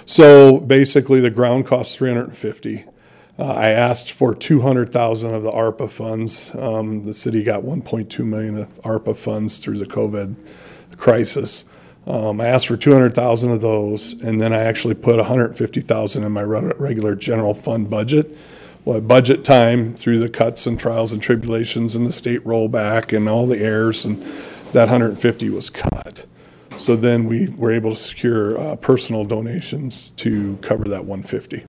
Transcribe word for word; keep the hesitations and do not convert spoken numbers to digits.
So basically, the ground cost three hundred fifty. Uh, I asked for two hundred thousand of the ARPA funds. Um, the city got one point two million of ARPA funds through the COVID crisis. Um, I asked for two hundred thousand of those, and then I actually put one hundred fifty thousand in my re- regular general fund budget. Well, at budget time, through the cuts and trials and tribulations and the state rollback and all the errors, and that one hundred fifty was cut. So then we were able to secure uh, personal donations to cover that one hundred fifty.